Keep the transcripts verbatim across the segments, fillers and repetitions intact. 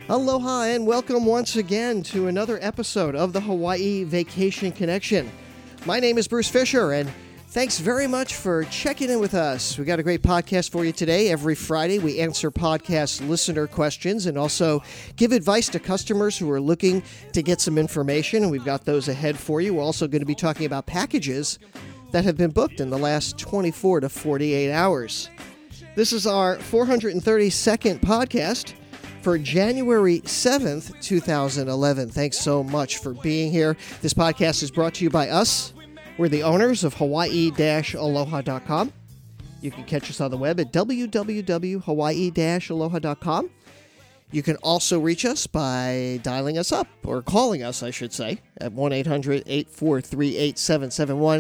Aloha and welcome once again to another episode of the Hawaii Vacation Connection. My name is Bruce Fisher, and thanks very much for checking in with us. We got a great podcast for you today. Every Friday, we answer podcast listener questions and also give advice to customers who are looking to get some information, and we've got those ahead for you. We're also going to be talking about packages that have been booked in the last twenty-four to forty-eight hours. This is our four hundred thirty-second podcast for January seventh, twenty eleven. Thanks so much for being here. This podcast is brought to you by us. We're the owners of Hawaii Aloha dot com. You can catch us on the web at w w w dot hawaii aloha dot com. You can also reach us by dialing us up, or calling us, I should say, at one eight hundred, eight four three, eight seven seven one.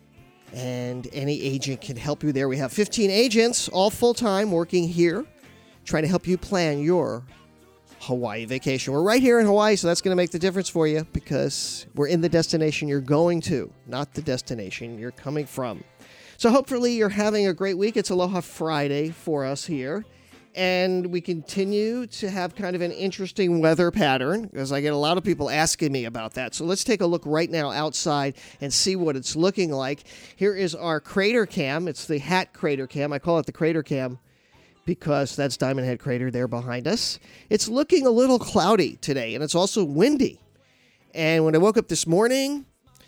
And any agent can help you there. We have fifteen agents, all full-time, working here, trying to help you plan your Hawaii vacation. We're right here in Hawaii, so that's going to make the difference for you because we're in the destination you're going to, not the destination you're coming from. So hopefully you're having a great week. It's Aloha Friday for us here, and we continue to have kind of an interesting weather pattern because I get a lot of people asking me about that. So let's take a look right now outside and see what it's looking like. Here is our crater cam. It's the hat crater cam. I call it the crater cam because that's Diamond Head Crater there behind us. It's looking a little cloudy today, and it's also windy. And when I woke up this morning,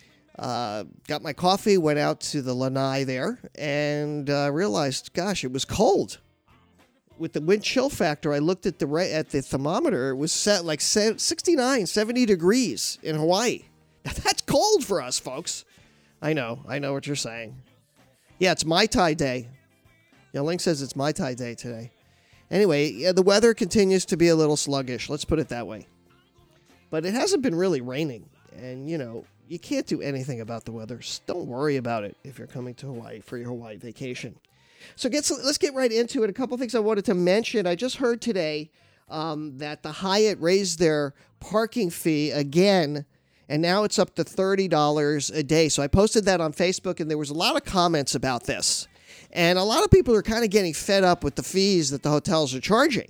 uh, got my coffee, went out to the lanai there, and uh, realized, gosh, it was cold. With the wind chill factor, I looked at the at the thermometer. It was set like sixty-nine, seventy degrees in Hawaii. Now, that's cold for us, folks. I know. I know what you're saying. Yeah, it's Mai Tai Day. Yeah, Link says it's Mai Tai Day today. Anyway, yeah, the weather continues to be a little sluggish. Let's put it that way. But it hasn't been really raining. And, you know, you can't do anything about the weather. So don't worry about it if you're coming to Hawaii for your Hawaii vacation. So get, let's get right into it. A couple things I wanted to mention. I just heard today um, that the Hyatt raised their parking fee again, and now it's up to thirty dollars a day. So I posted that on Facebook, and there was a lot of comments about this. And a lot of people are kind of getting fed up with the fees that the hotels are charging.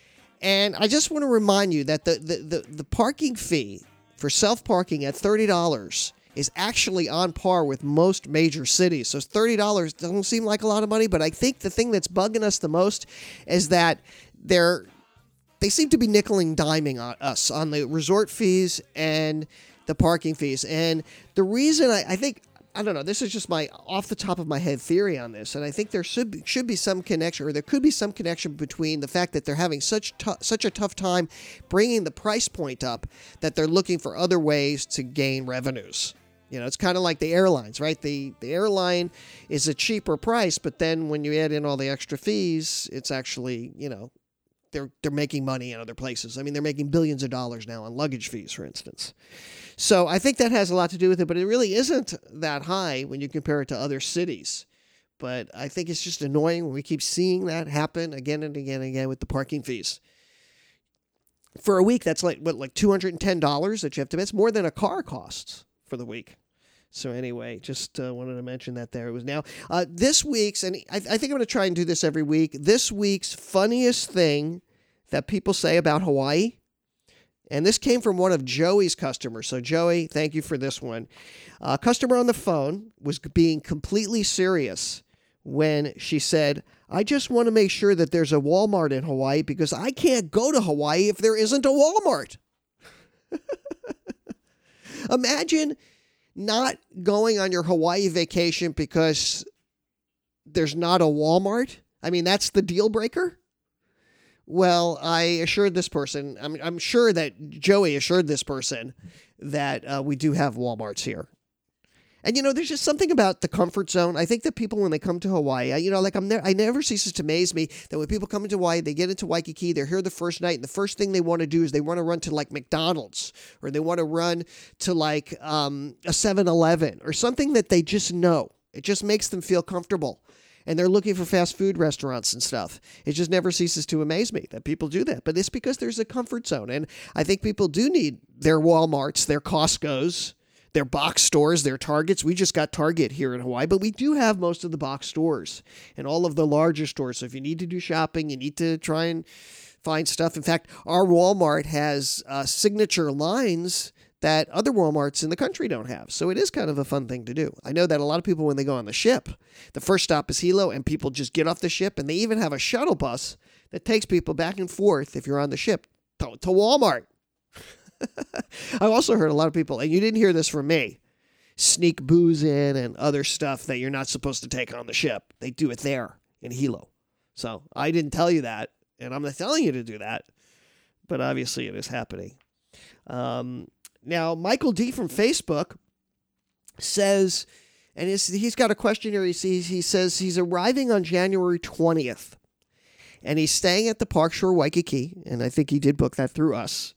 And I just want to remind you that the, the, the, the parking fee for self-parking at thirty dollars is actually on par with most major cities. So thirty dollars doesn't seem like a lot of money, but I think the thing that's bugging us the most is that they're they seem to be nickel and diming on us on the resort fees and the parking fees. And the reason I, I think, I don't know, this is just my off the top of my head theory on this, and I think there should be, should be some connection, or there could be some connection between the fact that they're having such t- such a tough time bringing the price point up that they're looking for other ways to gain revenues. You know, it's kind of like the airlines, right? The the airline is a cheaper price, but then when you add in all the extra fees, it's actually, you know, they're they're making money in other places. I mean, they're making billions of dollars now on luggage fees, for instance. So I think that has a lot to do with it, but it really isn't that high when you compare it to other cities. But I think it's just annoying when we keep seeing that happen again and again and again with the parking fees. For a week, that's like, what, like two hundred ten dollars that you have to pay. It's more than a car costs for the week. So anyway, just uh, wanted to mention that there. It was now uh, this week's, and I, I think I'm going to try and do this every week, this week's funniest thing that people say about Hawaii. And this came from one of Joey's customers. So Joey, thank you for this one. A customer on the phone was being completely serious when she said, I just want to make sure that there's a Walmart in Hawaii because I can't go to Hawaii if there isn't a Walmart. Imagine not going on your Hawaii vacation because there's not a Walmart. I mean, that's the deal breaker. Well, I assured this person, I'm, I'm sure that Joey assured this person that uh, we do have Walmarts here. And, you know, there's just something about the comfort zone. I think that people, when they come to Hawaii, I, you know, like I'm ne- I never ceases to amaze me that when people come into Hawaii, they get into Waikiki, they're here the first night, and the first thing they want to do is they want to run to like McDonald's, or they want to run to like um, a seven eleven or something that they just know. It just makes them feel comfortable. And they're looking for fast food restaurants and stuff. It just never ceases to amaze me that people do that. But it's because there's a comfort zone. And I think people do need their Walmarts, their Costcos, their box stores, their Targets. We just got Target here in Hawaii, but we do have most of the box stores and all of the larger stores. So if you need to do shopping, you need to try and find stuff. In fact, our Walmart has uh, signature lines that other Walmarts in the country don't have. So it is kind of a fun thing to do. I know that a lot of people, when they go on the ship, the first stop is Hilo, and people just get off the ship, and they even have a shuttle bus that takes people back and forth, if you're on the ship, to, to Walmart. I also heard a lot of people, and you didn't hear this from me, sneak booze in and other stuff that you're not supposed to take on the ship. They do it there in Hilo. So I didn't tell you that, and I'm not telling you to do that, but obviously it is happening. Um... Now, Michael D. from Facebook says, and he's got a question here. He, sees, he says he's arriving on January twentieth, and he's staying at the Park Shore Waikiki, and I think he did book that through us.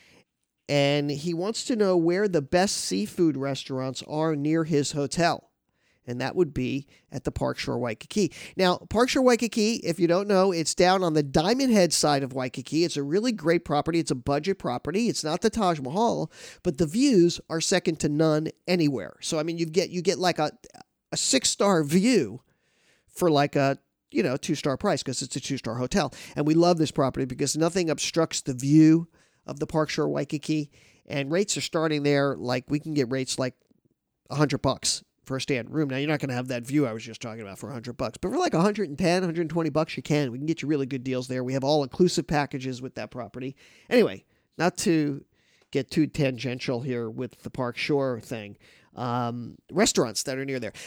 And he wants to know where the best seafood restaurants are near his hotel, and that would be at the Park Shore Waikiki. Now, Park Shore Waikiki, if you don't know, it's down on the Diamond Head side of Waikiki. It's a really great property. It's a budget property. It's not the Taj Mahal, but the views are second to none anywhere. So, I mean, you get you get like a a six-star view for like a, you know, two-star price because it's a two-star hotel. And we love this property because nothing obstructs the view of the Park Shore Waikiki. And rates are starting there, like we can get rates like a hundred bucks for a stand room. Now, you're not going to have that view I was just talking about for a hundred bucks, but for like one hundred ten, one hundred twenty bucks, you can. We can get you really good deals there. We have all-inclusive packages with that property. Anyway, not to get too tangential here with the Park Shore thing. Um, restaurants that are near there.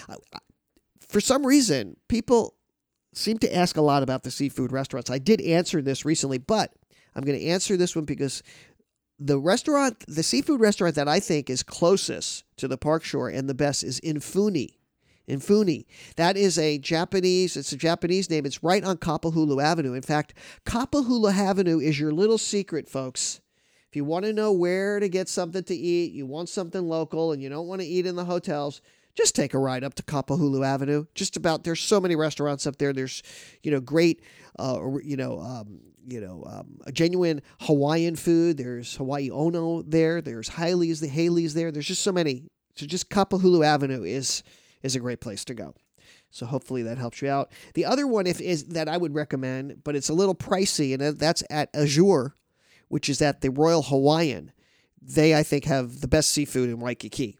For some reason, people seem to ask a lot about the seafood restaurants. I did answer this recently, but I'm going to answer this one because the restaurant, the seafood restaurant that I think is closest to the Park Shore and the best is Infuni. Infuni. That is a Japanese, it's a Japanese name. It's right on Kapahulu Avenue. In fact, Kapahulu Avenue is your little secret, folks. If you want to know where to get something to eat, you want something local, and you don't want to eat in the hotels, just take a ride up to Kapahulu Avenue. Just about, there's so many restaurants up there. There's, you know, great, uh, you know, um, you know, um, a genuine Hawaiian food. There's Hawaii Ono there. There's Haley's, the Haley's there. There's just so many. So just Kapahulu Avenue is is a great place to go. So hopefully that helps you out. The other one if is that I would recommend, but it's a little pricey, and that's at Azure, which is at the Royal Hawaiian. They, I think, have the best seafood in Waikiki.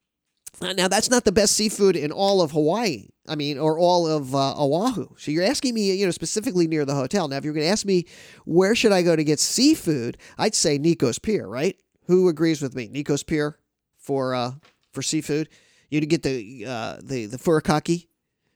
Now, that's not the best seafood in all of Hawaii, I mean, or all of uh, Oahu. So you're asking me, you know, specifically near the hotel. Now, if you're going to ask me, where should I go to get seafood, I'd say Nico's Pier, right? Who agrees with me? Nico's Pier for uh, for seafood. You to get the uh, the the furikake,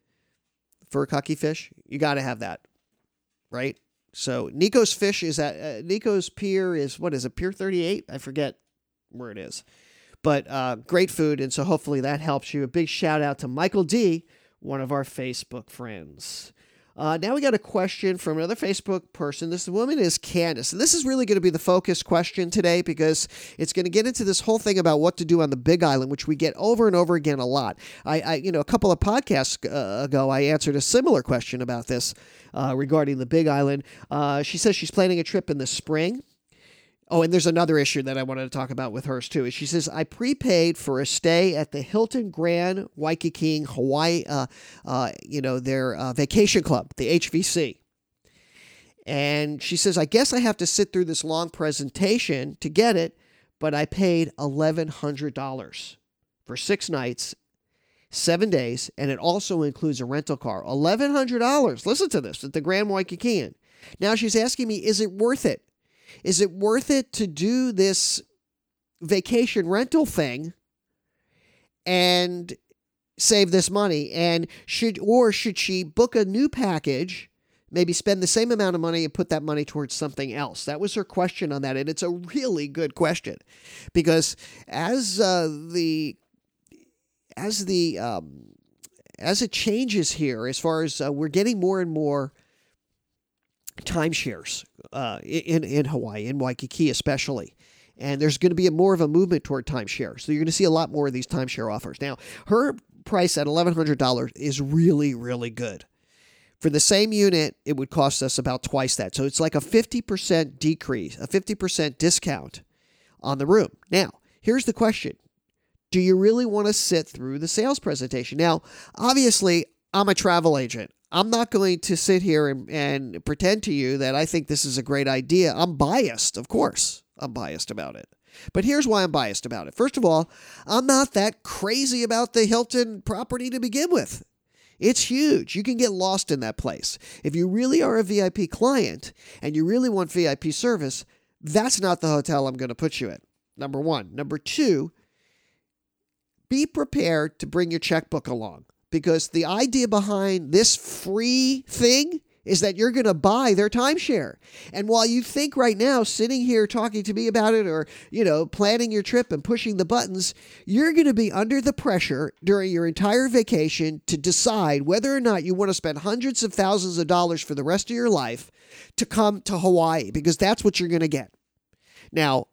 furikake fish. You got to have that, right? So Nico's Fish is at uh, Nico's Pier is what is it? Pier thirty-eight? I forget where it is. But uh, great food, and so hopefully that helps you. A big shout out to Michael D., one of our Facebook friends. Uh, now we got a question from another Facebook person. This woman is Candace, and this is really going to be the focus question today because it's going to get into this whole thing about what to do on the Big Island, which we get over and over again a lot. I, I you know, a couple of podcasts uh, ago, I answered a similar question about this uh, regarding the Big Island. Uh, she says she's planning a trip in the spring. Oh, and there's another issue that I wanted to talk about with hers, too. She says, I prepaid for a stay at the Hilton Grand Waikiki, Hawaii, uh, uh, you know, their uh, vacation club, the H V C. And she says, I guess I have to sit through this long presentation to get it, but I paid eleven hundred dollars for six nights, seven days, and it also includes a rental car. eleven hundred dollars. Listen to this, at the Grand Waikiki. Now she's asking me, is it worth it? Is it worth it to do this vacation rental thing and save this money? And should, or should she book a new package, maybe spend the same amount of money and put that money towards something else? That was her question on that. And it's a really good question because as uh, the, as the, um, as it changes here, as far as uh, we're getting more and more timeshares uh, in, in Hawaii, in Waikiki especially. And there's going to be a more of a movement toward timeshare. So you're going to see a lot more of these timeshare offers. Now, her price at eleven hundred dollars is really, really good. For the same unit, it would cost us about twice that. So it's like a fifty percent decrease, a fifty percent discount on the room. Now, here's the question. Do you really want to sit through the sales presentation? Now, obviously, I'm a travel agent. I'm not going to sit here and, and pretend to you that I think this is a great idea. I'm biased, of course. I'm biased about it. But here's why I'm biased about it. First of all, I'm not that crazy about the Hilton property to begin with. It's huge. You can get lost in that place. If you really are a V I P client and you really want V I P service, that's not the hotel I'm going to put you in. Number one. Number two, be prepared to bring your checkbook along, because the idea behind this free thing is that you're going to buy their timeshare. And while you think right now, sitting here talking to me about it, or, you know, planning your trip and pushing the buttons, you're going to be under the pressure during your entire vacation to decide whether or not you want to spend hundreds of thousands of dollars for the rest of your life to come to Hawaii, because that's what you're going to get. Now,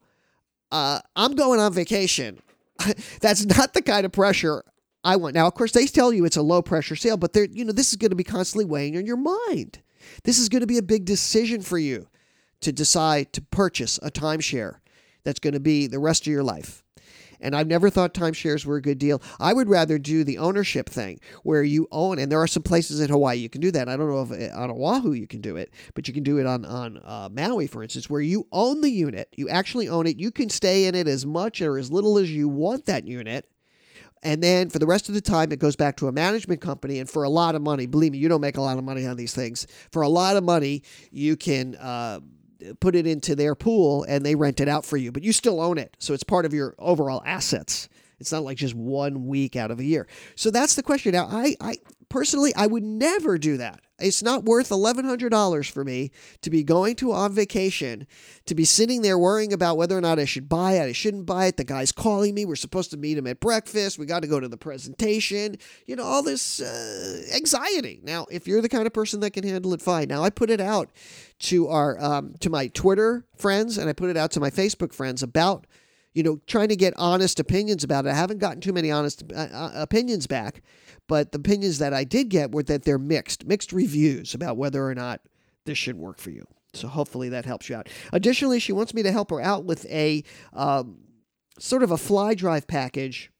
uh, I'm going on vacation. That's not the kind of pressure I want. Now, of course, they tell you it's a low pressure sale, but they're, you know, this is going to be constantly weighing on your mind. This is going to be a big decision for you to decide to purchase a timeshare that's going to be the rest of your life. And I've never thought timeshares were a good deal. I would rather do the ownership thing where you own, and there are some places in Hawaii you can do that. I don't know if on Oahu you can do it, but you can do it on, on uh, Maui, for instance, where you own the unit. You actually own it. You can stay in it as much or as little as you want that unit. And then for the rest of the time, it goes back to a management company. And for a lot of money, believe me, you don't make a lot of money on these things. For a lot of money, you can uh, put it into their pool and they rent it out for you. But you still own it. So it's part of your overall assets. It's not like just one week out of a year. So that's the question. Now, I, I personally, I would never do that. It's not worth eleven hundred dollars for me to be going to on vacation, to be sitting there worrying about whether or not I should buy it, I shouldn't buy it. The guy's calling me. We're supposed to meet him at breakfast. We got to go to the presentation. You know, all this uh, anxiety. Now, if you're the kind of person that can handle it, fine. Now, I put it out to our um, to my Twitter friends, and I put it out to my Facebook friends about, you know, trying to get honest opinions about it. I haven't gotten too many honest uh, opinions back. But the opinions that I did get were that they're mixed, mixed reviews about whether or not this should work for you. So hopefully that helps you out. Additionally, she wants me to help her out with a um, sort of a fly drive package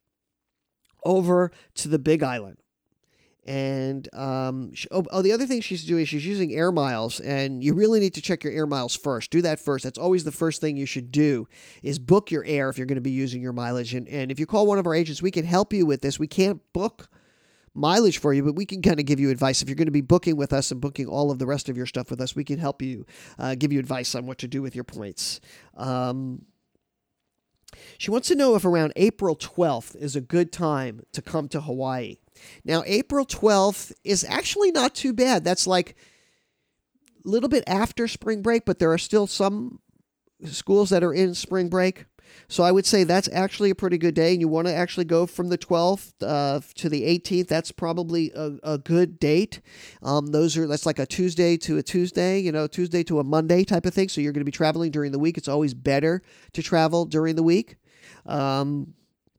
over to the Big Island. And um, she, oh, oh, the other thing she's doing is she's using Air Miles, and you really need to check your Air Miles first. Do that first. That's always the first thing you should do, is book your air if you're going to be using your mileage. And, and if you call one of our agents, we can help you with this. We can't book mileage for you, but we can kind of give you advice. If you're going to be booking with us and booking all of the rest of your stuff with us, we can help you, uh, give you advice on what to do with your points. Um, she wants to know if around April twelfth is a good time to come to Hawaii. Now, April twelfth is actually not too bad. That's like a little bit after spring break, but there are still some schools that are in spring break. So I would say that's actually a pretty good day, and you want to actually go from the twelfth uh, to the eighteenth. That's probably a, a good date. Um, those are that's like a Tuesday to a Tuesday, you know, Tuesday to a Monday type of thing. So you're going to be traveling during the week. It's always better to travel during the week. Um,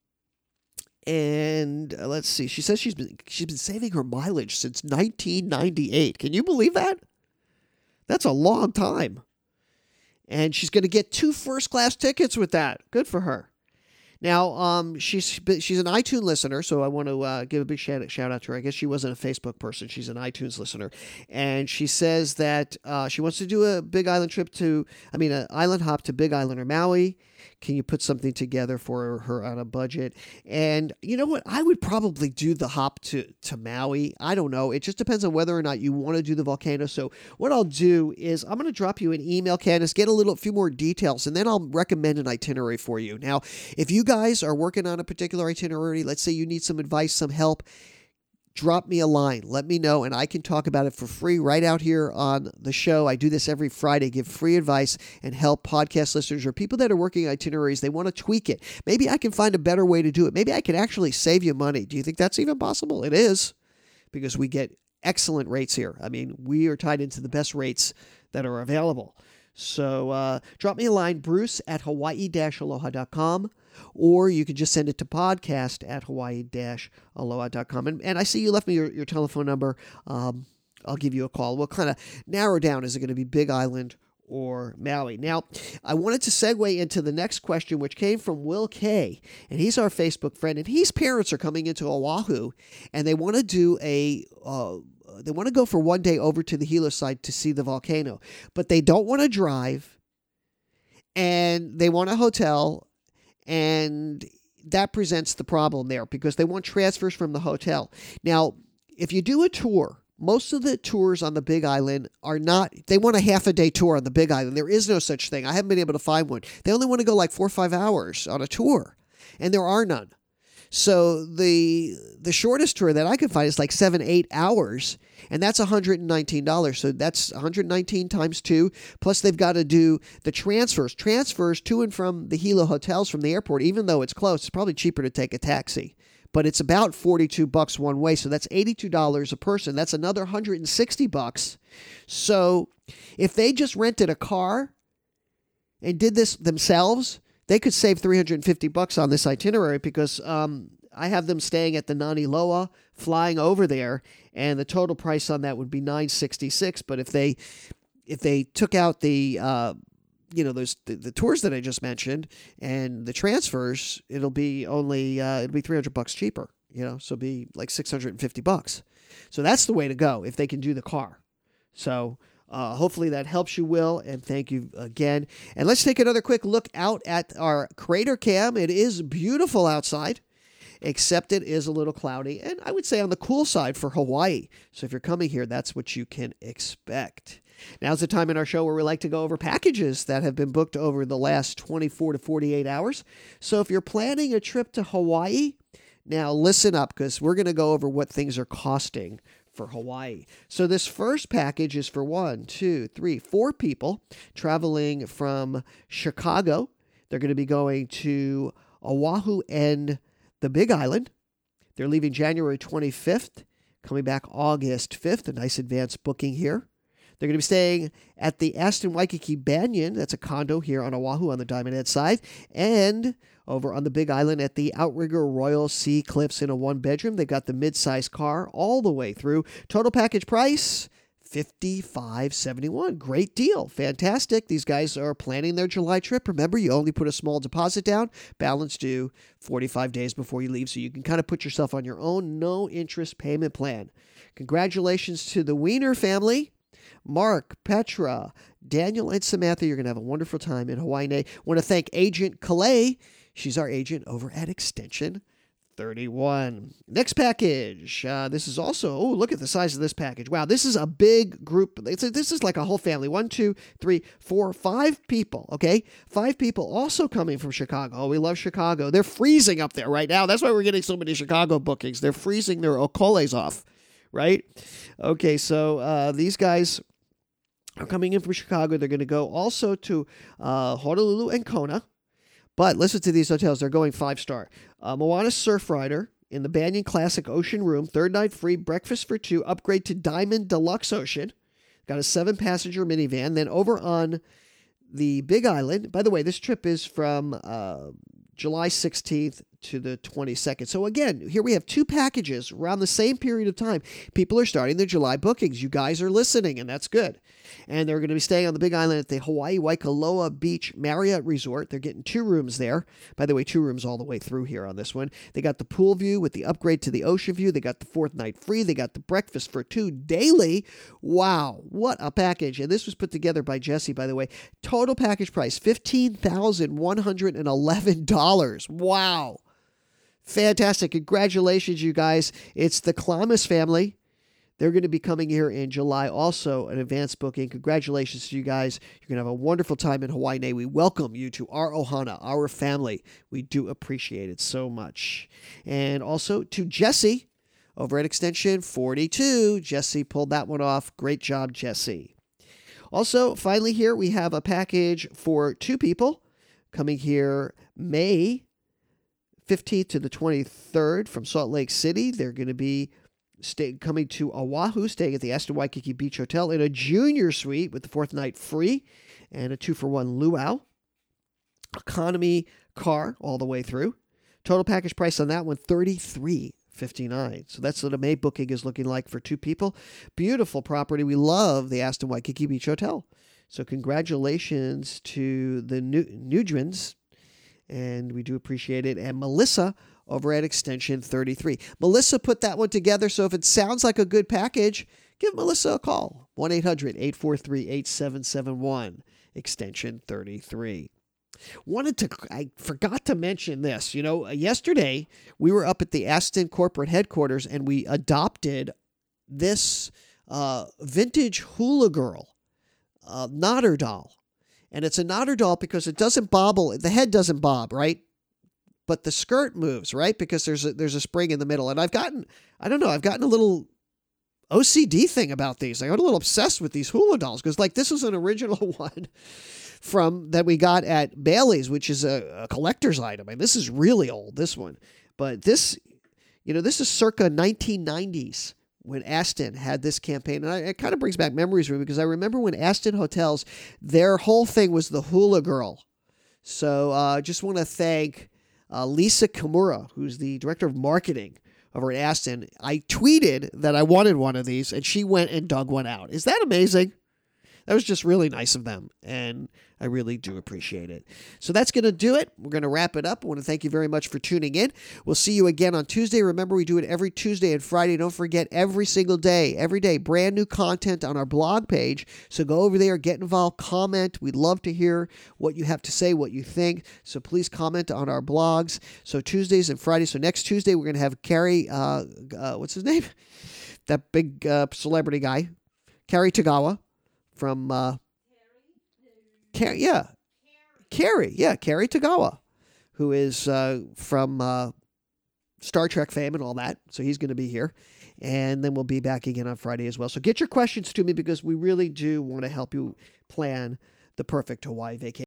and uh, let's see. She says she's been she's been saving her mileage since nineteen ninety-eight. Can you believe that? That's a long time. And she's going to get two first-class tickets with that. Good for her. Now, um, she's she's an iTunes listener, so I want to uh, give a big shout, shout out to her. I guess she wasn't a Facebook person. She's an iTunes listener. And she says that uh, she wants to do a Big Island trip to, I mean, an island hop to Big Island or Maui. Can you put something together for her on a budget? And you know what? I would probably do the hop to, to Maui. I don't know. It just depends on whether or not you want to do the volcano. So what I'll do is I'm going to drop you an email, Candace, get a little few more details, and then I'll recommend an itinerary for you. Now, if you guys are working on a particular itinerary, let's say you need some advice, some help, drop me a line. Let me know, and I can talk about it for free right out here on the show. I do this every Friday, give free advice and help podcast listeners or people that are working itineraries. They want to tweak it. Maybe I can find a better way to do it. Maybe I can actually save you money. Do you think that's even possible? It is, because we get excellent rates here. I mean, we are tied into the best rates that are available. So uh, drop me a line, Bruce at Hawaii dash aloha dot com, or you can just send it to podcast at Hawaii dash aloha dot com. And, and I see you left me your, your telephone number. Um, I'll give you a call. We'll kind of narrow down, is it going to be Big Island or Maui? Now, I wanted to segue into the next question, which came from Will K., and he's our Facebook friend, and his parents are coming into Oahu, and they want to do a... Uh, they want to go for one day over to the Hilo side to see the volcano, but they don't want to drive, and they want a hotel, and that presents the problem there because they want transfers from the hotel. Now, if you do a tour, most of the tours on the Big Island are not, they want a half a day tour on the Big Island. There is no such thing. I haven't been able to find one. They only want to go like four or five hours on a tour, and there are none. So the the shortest tour that I could find is like seven, eight hours, and that's one hundred nineteen dollars. So that's one hundred nineteen times two, plus they've got to do the transfers. Transfers to and from the Hilo hotels from the airport, even though it's close, it's probably cheaper to take a taxi. But it's about forty-two bucks one way, so that's eighty-two dollars a person. That's another one hundred sixty bucks. So if they just rented a car and did this themselves, they could save three hundred fifty bucks on this itinerary because um, I have them staying at the Nani Loa, flying over there, and the total price on that would be nine hundred sixty-six dollars. But if they if they took out the uh, you know those the, the tours that I just mentioned and the transfers, it'll be only uh, it'll be three hundred bucks cheaper. You know, so it'll be like six hundred fifty bucks. So that's the way to go if they can do the car. So. Uh, hopefully that helps you, Will, and thank you again. And let's take another quick look out at our crater cam. It is beautiful outside, except it is a little cloudy, and I would say on the cool side for Hawaii. So if you're coming here, that's what you can expect. Now's the time in our show where we like to go over packages that have been booked over the last twenty-four to forty-eight hours. So if you're planning a trip to Hawaii, now listen up because we're going to go over what things are costing for Hawaii. So this first package is for one, two, three, four people traveling from Chicago. They're going to be going to Oahu and the Big Island. They're leaving January twenty-fifth, coming back August fifth, a nice advanced booking here. They're going to be staying at the Aston Waikiki Banyan. That's a condo here on Oahu on the Diamond Head side. And over on the Big Island at the Outrigger Royal Sea Cliffs in a one-bedroom. They got the mid-size car all the way through. Total package price, fifty-five seventy-one. Great deal. Fantastic. These guys are planning their July trip. Remember, you only put a small deposit down. Balance due forty-five days before you leave, so you can kind of put yourself on your own no-interest payment plan. Congratulations to the Wiener family. Mark, Petra, Daniel, and Samantha. You're going to have a wonderful time in Hawaii. I want to thank Agent Calais. She's our agent over at Extension thirty-one. Next package. Uh, this is also, oh, look at the size of this package. Wow, this is a big group. It's a, this is like a whole family. One, two, three, four, five people, okay? Five people also coming from Chicago. Oh, we love Chicago. They're freezing up there right now. That's why we're getting so many Chicago bookings. They're freezing their okoles off, right? Okay, so uh, these guys are coming in from Chicago. They're going to go also to uh, Honolulu and Kona. But listen to these hotels. They're going five-star. Uh, Moana Surfrider in the Banyan Classic Ocean Room. Third night free. Breakfast for two. Upgrade to Diamond Deluxe Ocean. Got a seven-passenger minivan. Then over on the Big Island. By the way, this trip is from uh, July sixteenth to the twenty-second. So again, here we have two packages around the same period of time. People are starting their July bookings. You guys are listening, and that's good. And they're going to be staying on the Big Island at the Hawaii Waikoloa Beach Marriott Resort. They're getting two rooms there. By the way, two rooms all the way through here on this one. They got the pool view with the upgrade to the ocean view. They got the fourth night free. They got the breakfast for two daily. Wow, what a package. And this was put together by Jesse, by the way. Total package price, fifteen thousand one hundred eleven dollars. Wow. Fantastic. Congratulations, you guys. It's the Klamas family. They're going to be coming here in July, also an advanced booking. Congratulations to you guys. You're going to have a wonderful time in Hawaii. We welcome you to our Ohana, our family. We do appreciate it so much. And also to Jesse over at Extension forty-two. Jesse pulled that one off. Great job, Jesse. Also, finally here, we have a package for two people coming here May fifteenth to the twenty-third from Salt Lake City. They're going to be Stay, coming to Oahu, staying at the Aston Waikiki Beach Hotel in a junior suite with the fourth night free and a two-for-one luau. Economy car all the way through. Total package price on that one, thirty-three fifty-nine. So that's what a May booking is looking like for two people. Beautiful property. We love the Aston Waikiki Beach Hotel. So congratulations to the Nugents, and we do appreciate it. And Melissa over at Extension thirty-three. Melissa put that one together, so if it sounds like a good package, give Melissa a call. one eight hundred eight four three eight seven seven one, extension thirty-three. Wanted to, I forgot to mention this. You know, yesterday we were up at the Aston corporate headquarters and we adopted this uh, vintage hula girl, uh, Nodder doll. And it's a Nodder doll because it doesn't bobble. The head doesn't bob, right? But the skirt moves, right? Because there's a, there's a spring in the middle. And I've gotten, I don't know, I've gotten a little O C D thing about these. I got a little obsessed with these hula dolls because, like, this is an original one from that we got at Bailey's, which is a, a collector's item. I mean, this is really old, this one. But this, you know, this is circa nineteen nineties when Aston had this campaign. And I, it kind of brings back memories for me because I remember when Aston Hotels, their whole thing was the hula girl. So I uh, just want to thank uh, Lisa Kimura, who's the director of marketing over at Aston. I tweeted that I wanted one of these, and she went and dug one out. Is that amazing? That was just really nice of them, and I really do appreciate it. So that's going to do it. We're going to wrap it up. I want to thank you very much for tuning in. We'll see you again on Tuesday. Remember, we do it every Tuesday and Friday. Don't forget, every single day, every day, brand new content on our blog page. So go over there, get involved, comment. We'd love to hear what you have to say, what you think. So please comment on our blogs. So Tuesdays and Fridays. So next Tuesday, we're going to have Carrie, uh, uh, what's his name? That big uh, celebrity guy, Carrie Tagawa. From, uh, Carrie, yeah, Carrie, yeah, Carrie Tagawa, who is uh, from uh, Star Trek fame and all that. So he's going to be here. And then we'll be back again on Friday as well. So get your questions to me because we really do want to help you plan the perfect Hawaii vacation.